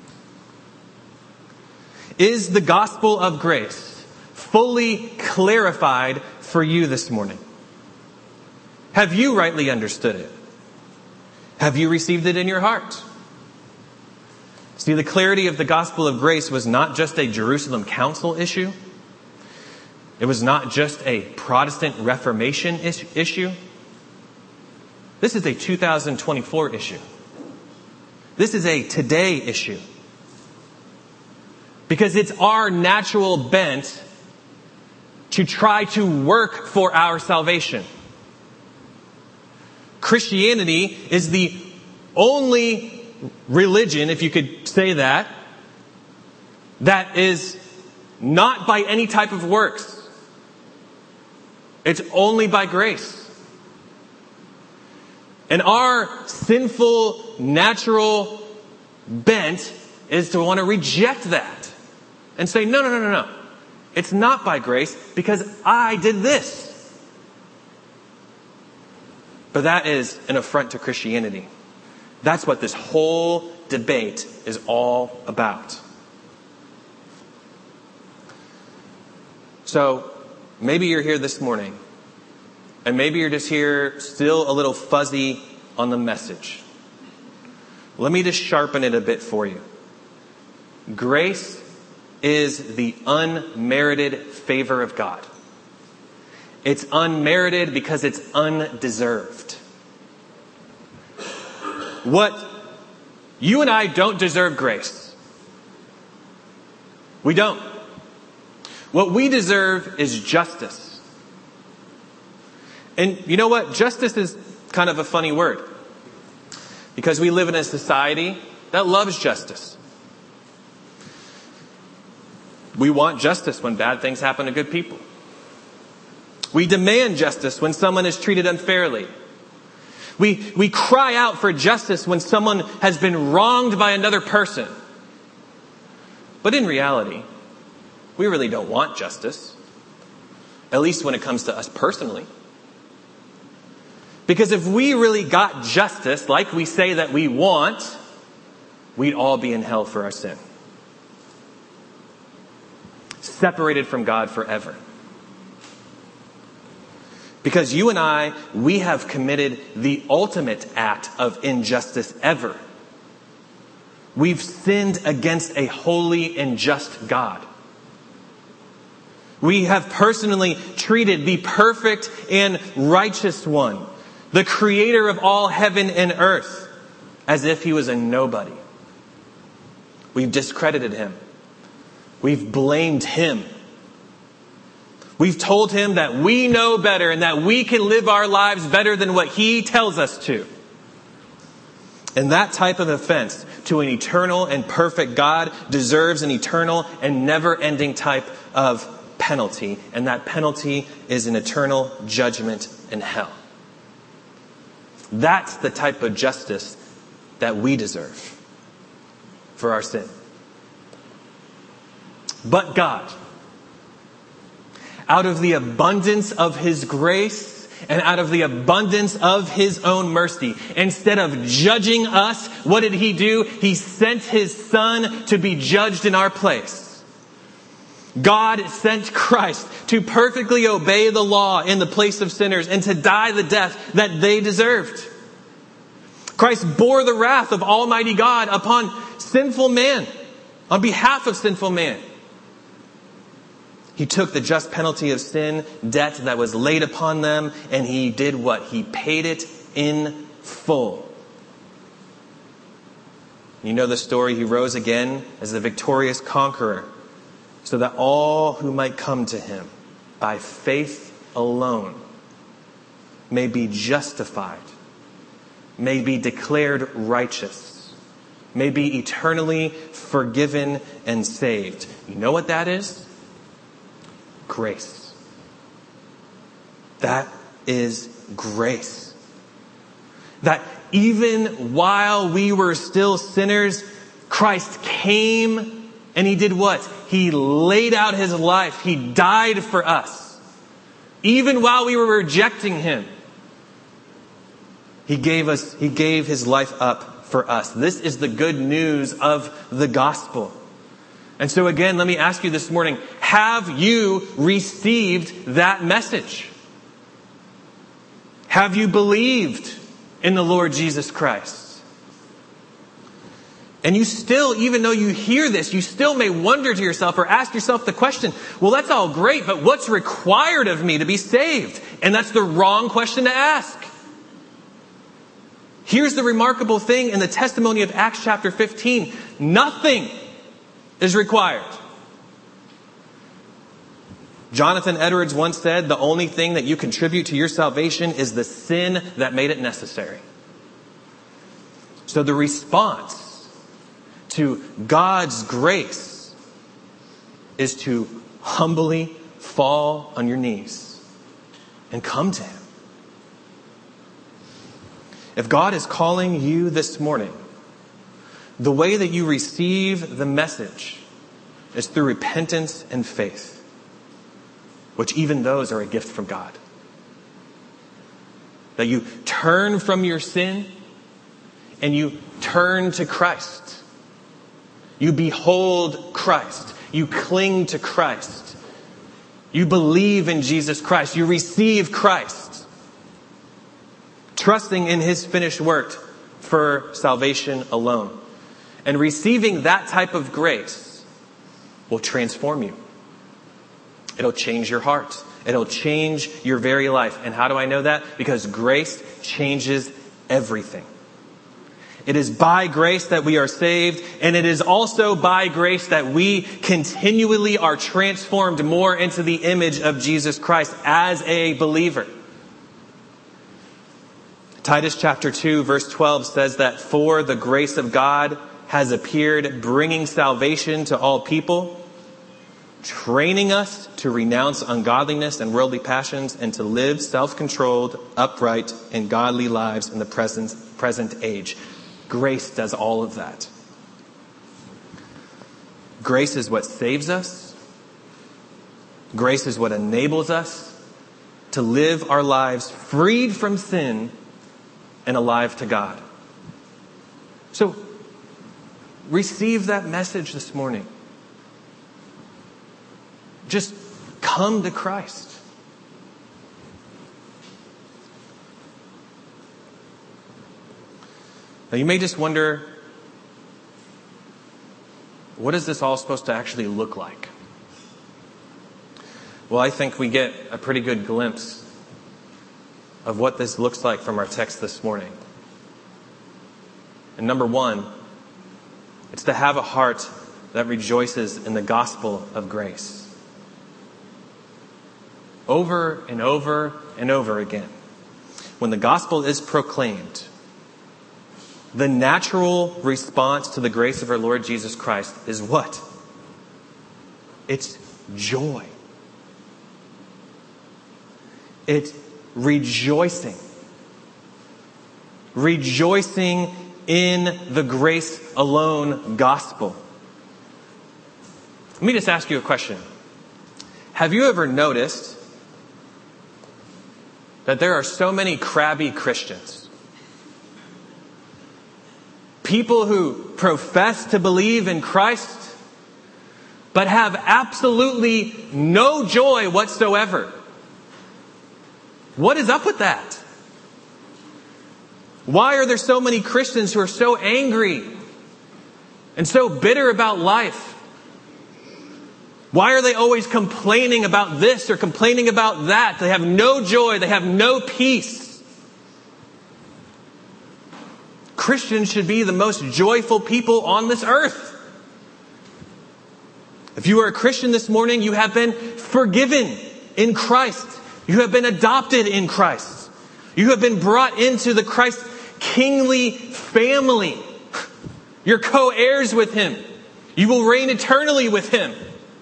Is the gospel of grace fully clarified for you this morning? Have you rightly understood it? Have you received it in your heart? See, the clarity of the gospel of grace was not just a Jerusalem council issue. It was not just a Protestant Reformation is- issue. This is a two thousand twenty-four issue. This is a today issue. Because it's our natural bent to try to work for our salvation. Christianity is the only religion, if you could say that, that is not by any type of works. It's only by grace. And our sinful, natural bent is to want to reject that and say, no, no, no, no, no. It's not by grace because I did this. But that is an affront to Christianity. That's what this whole debate is all about. So, maybe you're here this morning, and maybe you're just here still a little fuzzy on the message. Let me just sharpen it a bit for you. Grace is the unmerited favor of God. It's unmerited because it's undeserved. What you and I don't deserve grace. We don't. What we deserve is justice. And you know what? Justice is kind of a funny word. Because we live in a society that loves justice. We want justice when bad things happen to good people. We demand justice when someone is treated unfairly. We, we cry out for justice when someone has been wronged by another person. But in reality, we really don't want justice. At least when it comes to us personally. Because if we really got justice like we say that we want, we'd all be in hell for our sin. Separated from God forever. Because you and I, we have committed the ultimate act of injustice ever. We've sinned against a holy and just God. We have personally treated the perfect and righteous one, the creator of all heaven and earth, as if he was a nobody. We've discredited him. We've blamed him. We've told him that we know better and that we can live our lives better than what he tells us to. And that type of offense to an eternal and perfect God deserves an eternal and never-ending type of penalty. And that penalty is an eternal judgment in hell. That's the type of justice that we deserve for our sin. But God, out of the abundance of his grace and out of the abundance of his own mercy, instead of judging us, what did he do? He sent his son to be judged in our place. God sent Christ to perfectly obey the law in the place of sinners and to die the death that they deserved. Christ bore the wrath of Almighty God upon sinful man, on behalf of sinful man. He took the just penalty of sin, debt that was laid upon them, and he did what? He paid it in full. You know the story. He rose again as the victorious conqueror, so that all who might come to him by faith alone may be justified, may be declared righteous, may be eternally forgiven and saved. You know what that is? Grace. That is grace. That even while we were still sinners, Christ came and he did what? He laid out his life. He died for us. Even while we were rejecting him, he gave us, he gave his life up for us. This is the good news of the gospel. And so again, let me ask you this morning, have you received that message? Have you believed in the Lord Jesus Christ? And you still, even though you hear this, you still may wonder to yourself or ask yourself the question, well, that's all great, but what's required of me to be saved? And that's the wrong question to ask. Here's the remarkable thing in the testimony of Acts chapter fifteen. Nothing is required. Jonathan Edwards once said, the only thing that you contribute to your salvation is the sin that made it necessary. So the response to God's grace is to humbly fall on your knees and come to him. If God is calling you this morning, the way that you receive the message is through repentance and faith, which even those are a gift from God. That you turn from your sin and you turn to Christ. You behold Christ. You cling to Christ. You believe in Jesus Christ. You receive Christ, trusting in his finished work for salvation alone. And receiving that type of grace will transform you. It'll change your heart. It'll change your very life. And how do I know that? Because grace changes everything. It is by grace that we are saved, and it is also by grace that we continually are transformed more into the image of Jesus Christ as a believer. Titus chapter two verse twelve says that for the grace of God has appeared, bringing salvation to all people, training us to renounce ungodliness and worldly passions and to live self-controlled, upright, and godly lives in the present, present age. Grace does all of that. Grace is what saves us. Grace is what enables us to live our lives freed from sin and alive to God. So, receive that message this morning. Just come to Christ. Now you may just wonder, what is this all supposed to actually look like? Well, I think we get a pretty good glimpse of what this looks like from our text this morning. And number one, it's to have a heart that rejoices in the gospel of grace. Over and over and over again, when the gospel is proclaimed, the natural response to the grace of our Lord Jesus Christ is what? It's joy. It's rejoicing. Rejoicing in the grace alone gospel. Let me just ask you a question. Have you ever noticed that there are so many crabby Christians? People who profess to believe in Christ, but have absolutely no joy whatsoever. What is up with that? Why are there so many Christians who are so angry and so bitter about life? Why are they always complaining about this or complaining about that? They have no joy. They have no peace. Christians should be the most joyful people on this earth. If you are a Christian this morning, you have been forgiven in Christ. You have been adopted in Christ. You have been brought into the Christ kingly family. You're co-heirs with Him. You will reign eternally with Him.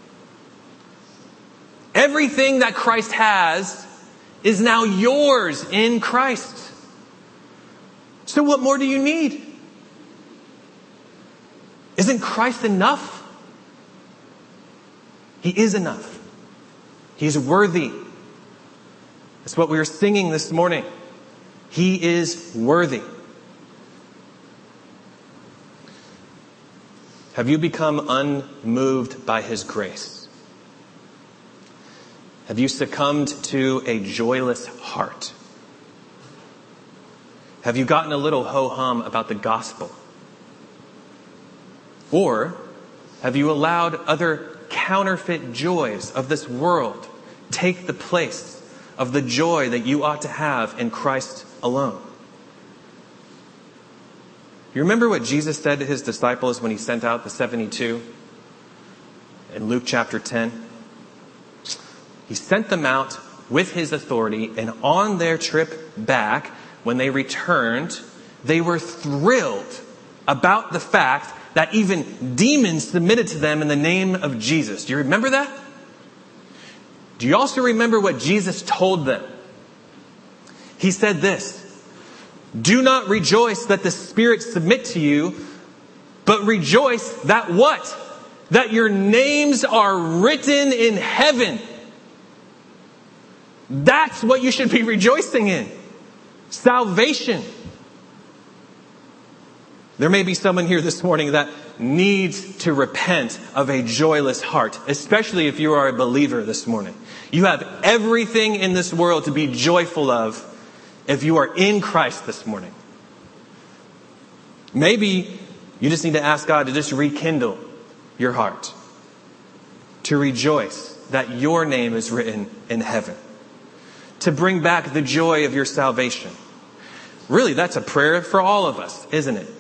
Everything that Christ has is now yours in Christ. So what more do you need? Isn't Christ enough? He is enough. He is worthy. That's what we were singing this morning. He is worthy. Have you become unmoved by His grace? Have you succumbed to a joyless heart? Have you gotten a little ho-hum about the gospel? Or have you allowed other counterfeit joys of this world take the place of the joy that you ought to have in Christ alone? You remember what Jesus said to His disciples when He sent out the seventy-two in Luke chapter ten? He sent them out with His authority, and on their trip back, when they returned, they were thrilled about the fact that even demons submitted to them in the name of Jesus. Do you remember that? Do you also remember what Jesus told them? He said this, "Do not rejoice that the spirits submit to you, but rejoice that" what? "That your names are written in heaven." That's what you should be rejoicing in. Salvation. There may be someone here this morning that needs to repent of a joyless heart, especially if you are a believer this morning. You have everything in this world to be joyful of if you are in Christ this morning. Maybe you just need to ask God to just rekindle your heart, to rejoice that your name is written in heaven, to bring back the joy of your salvation. Really, that's a prayer for all of us, isn't it?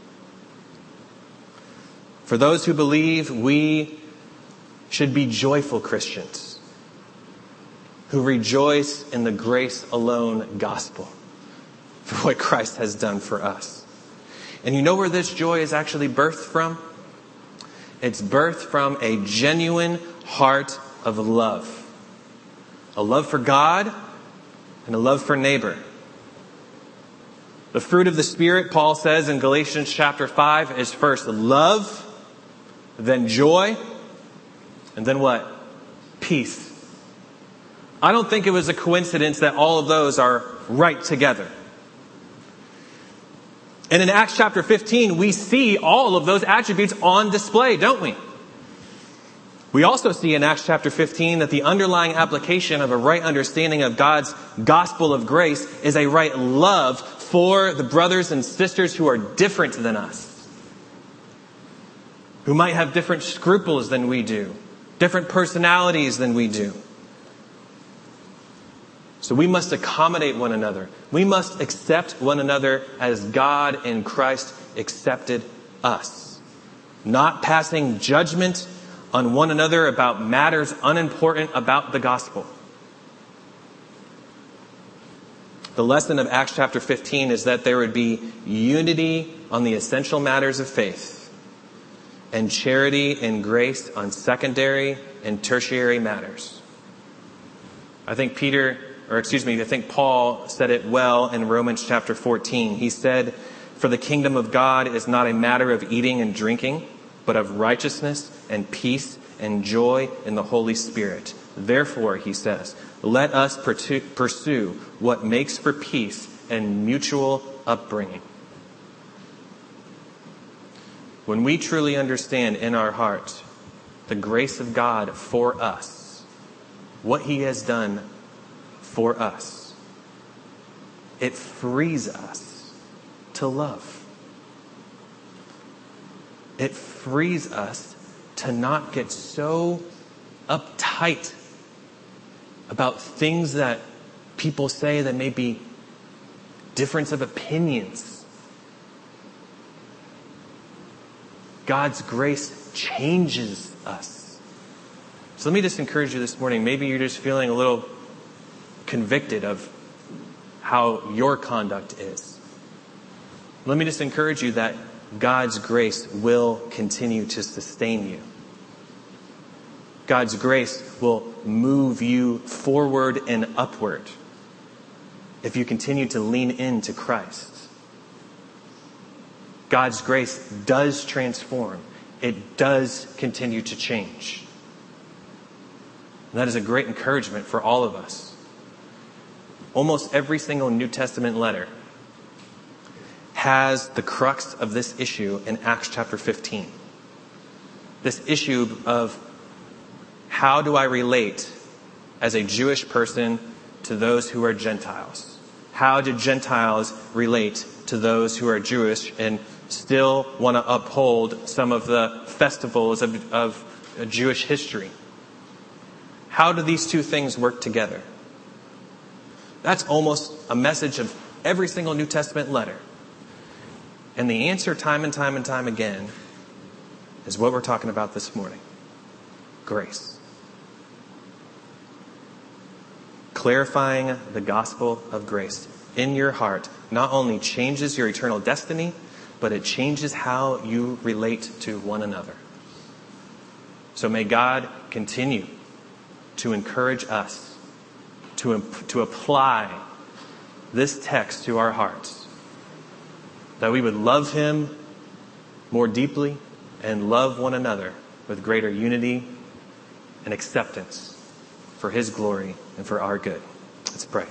For those who believe, we should be joyful Christians who rejoice in the grace alone gospel for what Christ has done for us. And you know where this joy is actually birthed from? It's birthed from a genuine heart of love. A love for God and a love for neighbor. The fruit of the Spirit, Paul says in Galatians chapter five, is first love, then joy, and then what? Peace. I don't think it was a coincidence that all of those are right together. And in Acts chapter fifteen, we see all of those attributes on display, don't we? We also see in Acts chapter fifteen that the underlying application of a right understanding of God's gospel of grace is a right love for the brothers and sisters who are different than us, who might have different scruples than we do, different personalities than we do. So we must accommodate one another. We must accept one another as God in Christ accepted us, not passing judgment on one another about matters unimportant about the gospel. The lesson of Acts chapter fifteen is that there would be unity on the essential matters of faith and charity and grace on secondary and tertiary matters. I think Peter, or excuse me, I think Paul said it well in Romans chapter fourteen. He said, "For the kingdom of God is not a matter of eating and drinking, but of righteousness and peace and joy in the Holy Spirit. Therefore," he says, "let us pursue what makes for peace and mutual upbringing." When we truly understand in our heart the grace of God for us, what he has done for us, it frees us to love. It frees us to not get so uptight about things that people say that may be difference of opinions. God's grace changes us. So let me just encourage you this morning. Maybe you're just feeling a little convicted of how your conduct is. Let me just encourage you that God's grace will continue to sustain you. God's grace will move you forward and upward if you continue to lean into Christ. God's grace does transform. It does continue to change. And that is a great encouragement for all of us. Almost every single New Testament letter has the crux of this issue in Acts chapter fifteen. This issue of how do I relate as a Jewish person to those who are Gentiles? How do Gentiles relate to those who are Jewish and still want to uphold some of the festivals of, of Jewish history? How do these two things work together? That's almost a message of every single New Testament letter. And the answer time and time and time again is what we're talking about this morning. Grace. Clarifying the gospel of grace in your heart not only changes your eternal destiny, but it changes how you relate to one another. So may God continue to encourage us to, to apply this text to our hearts, that we would love him more deeply and love one another with greater unity and acceptance for his glory and for our good. Let's pray.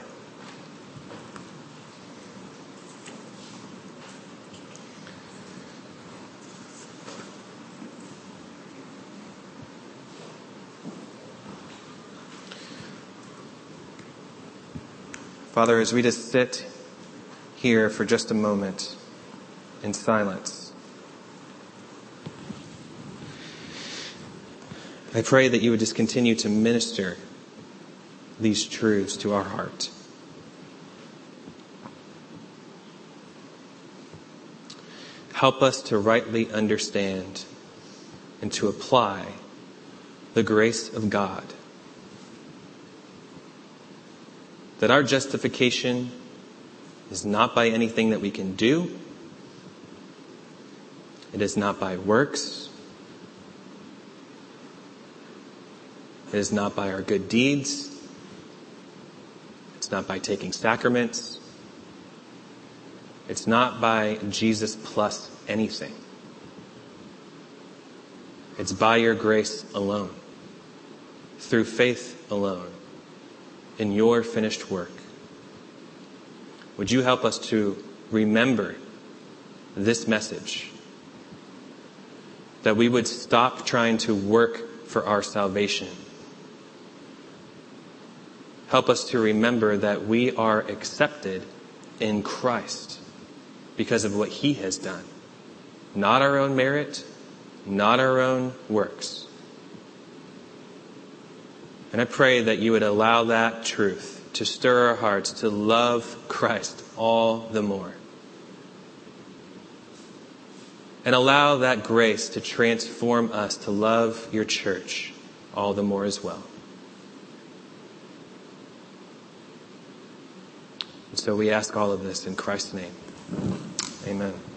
Father, as we just sit here for just a moment in silence, I pray that you would just continue to minister these truths to our heart. Help us to rightly understand and to apply the grace of God. That our justification is not by anything that we can do. It is not by works. It is not by our good deeds. It's not by taking sacraments. It's not by Jesus plus anything. It's by your grace alone, through faith alone, in your finished work. Would you help us to remember this message? That we would stop trying to work for our salvation. Help us to remember that we are accepted in Christ because of what he has done. Not our own merit, not our own works. And I pray that you would allow that truth to stir our hearts to love Christ all the more. And allow that grace to transform us to love your church all the more as well. And so we ask all of this in Christ's name. Amen.